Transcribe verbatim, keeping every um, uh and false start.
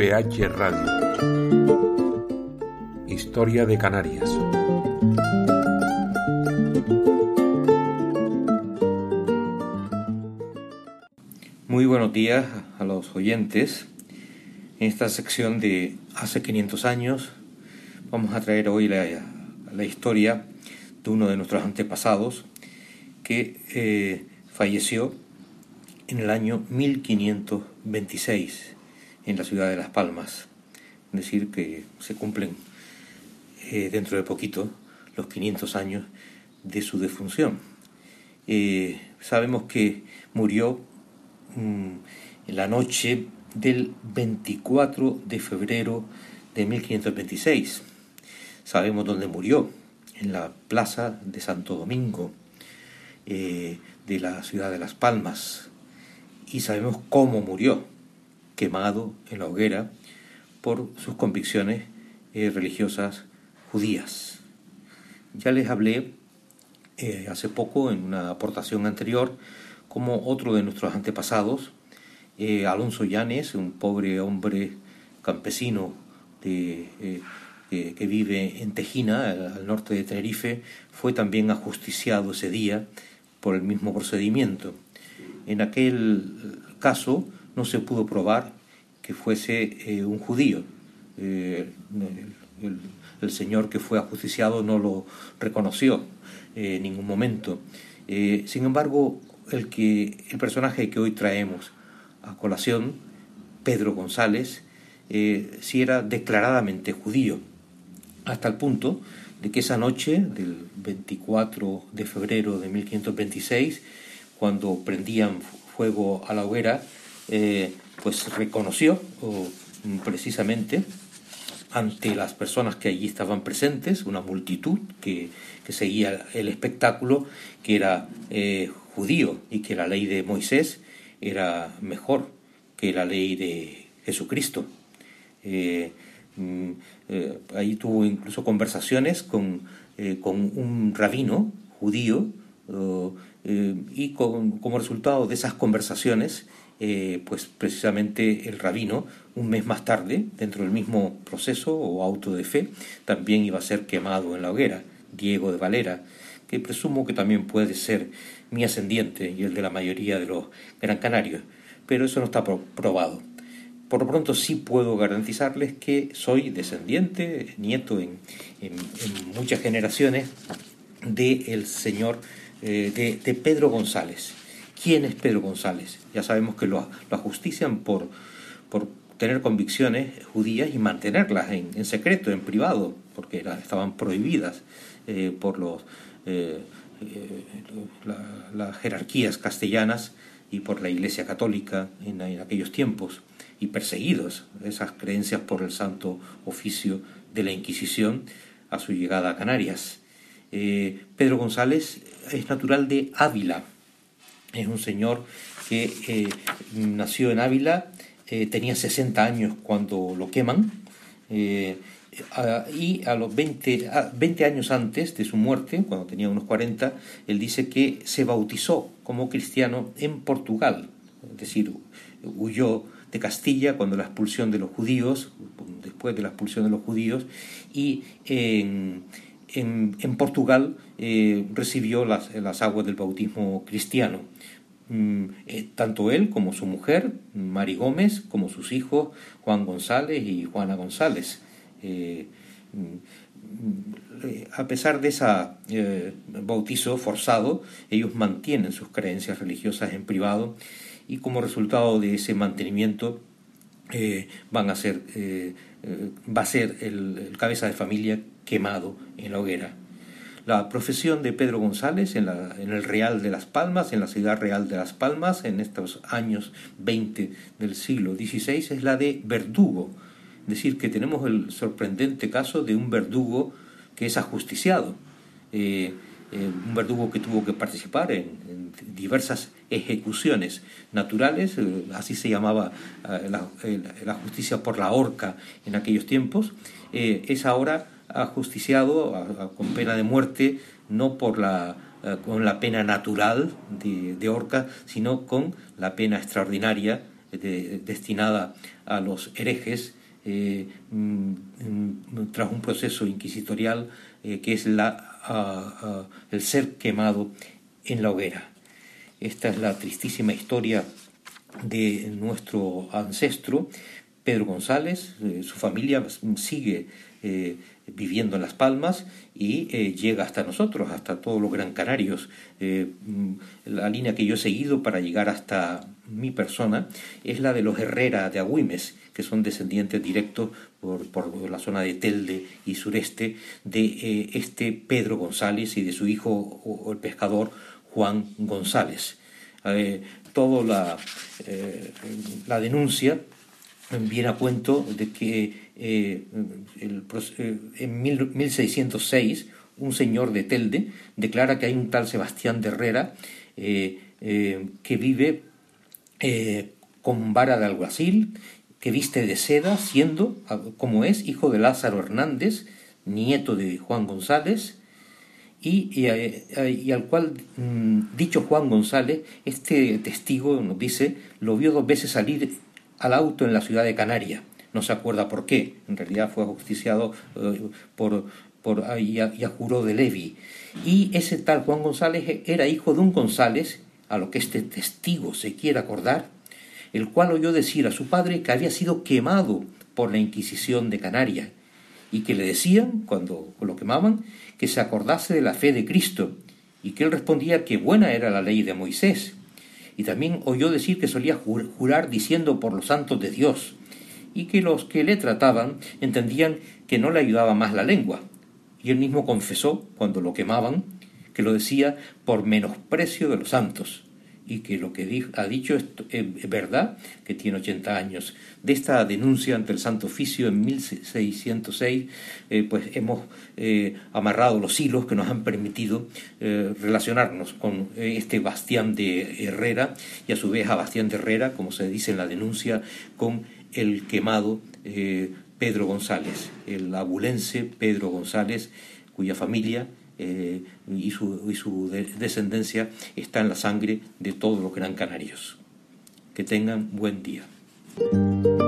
P H Radio. Historia de Canarias. Muy buenos días a los oyentes. En esta sección de hace quinientos años vamos a traer hoy la, la historia de uno de nuestros antepasados que eh, falleció en el año mil quinientos veintiséis en la ciudad de Las Palmas. Es decir, que se cumplen eh, dentro de poquito los quinientos años de su defunción. Eh, sabemos que murió mmm, en la noche del veinticuatro de febrero de mil quinientos veintiséis. Sabemos dónde murió, en la plaza de Santo Domingo, eh, de la ciudad de Las Palmas. Y sabemos cómo murió, quemado en la hoguera por sus convicciones eh, religiosas judías. Ya les hablé eh, hace poco, en una aportación anterior, como otro de nuestros antepasados, eh, Alonso Llanes, un pobre hombre campesino de, eh, eh, que vive en Tejina, al, al norte de Tenerife, fue también ajusticiado ese día por el mismo procedimiento. En aquel caso no se pudo probar que fuese eh, un judío. Eh, el, el, el señor que fue ajusticiado no lo reconoció eh, en ningún momento. Eh, sin embargo, el, que, el personaje que hoy traemos a colación, Pedro González, eh, sí era declaradamente judío, hasta el punto de que esa noche del veinticuatro de febrero de mil quinientos veintiséis, cuando prendían fuego a la hoguera, eh, pues reconoció oh, precisamente ante las personas que allí estaban presentes, una multitud que, que seguía el espectáculo, que era eh, judío y que la ley de Moisés era mejor que la ley de Jesucristo. Eh, eh, ahí tuvo incluso conversaciones con, eh, con un rabino judío, oh, eh, y con, como resultado de esas conversaciones, eh, pues precisamente el rabino, un mes más tarde, dentro del mismo proceso o auto de fe, también iba a ser quemado en la hoguera, Diego de Valera, que presumo que también puede ser mi ascendiente y el de la mayoría de los gran canarios, pero eso no está pro- probado. Por lo pronto sí puedo garantizarles que soy descendiente, nieto en, en, en muchas generaciones del señor eh, de, de Pedro González. ¿Quién es Pedro González? Ya sabemos que lo, lo ajustician por, por tener convicciones judías y mantenerlas en, en secreto, en privado, porque era, estaban prohibidas eh, por los, eh, eh, la, las jerarquías castellanas y por la Iglesia Católica en, en aquellos tiempos, y perseguidos esas creencias por el Santo Oficio de la Inquisición a su llegada a Canarias. Eh, Pedro González es natural de Ávila. Es un señor que eh, nació en Ávila, eh, tenía sesenta años cuando lo queman, eh, a, y a los veinte, a veinte años antes de su muerte, cuando tenía unos cuarenta, él dice que se bautizó como cristiano en Portugal, es decir, huyó de Castilla cuando la expulsión de los judíos, después de la expulsión de los judíos, y en, en, en Portugal eh, recibió las, las aguas del bautismo cristiano. Mm, eh, tanto él como su mujer, Mari Gómez, como sus hijos, Juan González y Juana González. Eh, mm, a pesar de ese eh, bautizo forzado, ellos mantienen sus creencias religiosas en privado, y como resultado de ese mantenimiento eh, van a ser, eh, eh, va a ser el, el cabeza de familia quemado en la hoguera. La profesión de Pedro González en, la, en el Real de Las Palmas, en la ciudad real de Las Palmas, en estos años veinte del siglo dieciséis, es la de verdugo. Es decir, que tenemos el sorprendente caso de un verdugo que es ajusticiado. Eh, eh, un verdugo que tuvo que participar en, en diversas ejecuciones naturales, eh, así se llamaba eh, la, eh, la justicia por la horca en aquellos tiempos, eh, es ahora ajusticiado a, a, con pena de muerte, no por la, eh, con la pena natural de, de horca, sino con la pena extraordinaria de, destinada a los herejes eh, mm, tras un proceso inquisitorial eh, que es la, uh, uh, el ser quemado en la hoguera. Esta es la tristísima historia de nuestro ancestro Pedro González. Eh, su familia sigue eh, viviendo en Las Palmas y eh, llega hasta nosotros, hasta todos los Gran Canarios. Eh, la línea que yo he seguido para llegar hasta mi persona es la de los Herrera de Agüimes, que son descendientes directos por, por la zona de Telde y sureste de eh, este Pedro González y de su hijo, o, el pescador Juan González. Eh, toda la, eh, la denuncia viene a cuento de que eh, el, eh, en mil seiscientos seis un señor de Telde declara que hay un tal Sebastián de Herrera eh, eh, que vive eh, con vara de alguacil, que viste de seda, siendo, como es, hijo de Lázaro Hernández, nieto de Juan González, y, y, y al cual mmm, dicho Juan González, este testigo nos dice, lo vio dos veces salir al auto en la ciudad de Canarias. No se acuerda por qué, en realidad fue ajusticiado eh, por, por y, a, y a juró de Levi. Y ese tal Juan González era hijo de un González, a lo que este testigo se quiere acordar, el cual oyó decir a su padre que había sido quemado por la Inquisición de Canarias, y que le decían, cuando lo quemaban, que se acordase de la fe de Cristo, y que él respondía que buena era la ley de Moisés. Y también oyó decir que solía jurar diciendo por los santos de Dios, y que los que le trataban entendían que no le ayudaba más la lengua. Y él mismo confesó, cuando lo quemaban, que lo decía por menosprecio de los santos, y que lo que dijo, ha dicho es, es verdad, que tiene ochenta años. De esta denuncia ante el Santo Oficio en mil seiscientos seis, eh, pues hemos eh, amarrado los hilos que nos han permitido eh, relacionarnos con eh, este Bastián de Herrera, y a su vez a Bastián de Herrera, como se dice en la denuncia, con el quemado eh, Pedro González, el abulense Pedro González, cuya familia Eh, y su, y su de, descendencia está en la sangre de todos los Gran Canarios. Que tengan buen día.